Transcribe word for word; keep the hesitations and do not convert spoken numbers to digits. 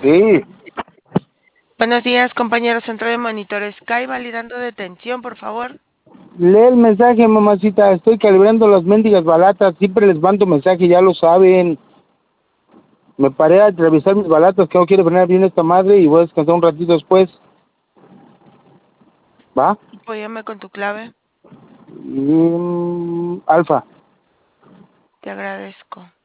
Sí, Buenos días, compañero central de monitor Sky, validando detención, por favor. lee el mensaje, mamacita. Estoy calibrando las mendigas balatas. Siempre les mando mensaje, ya lo saben. Me paré a revisar mis balatas, que no quiere frenar bien esta madre y voy a descansar un ratito después. ¿Va? Apóyame con tu clave. Mm, alfa. Te agradezco.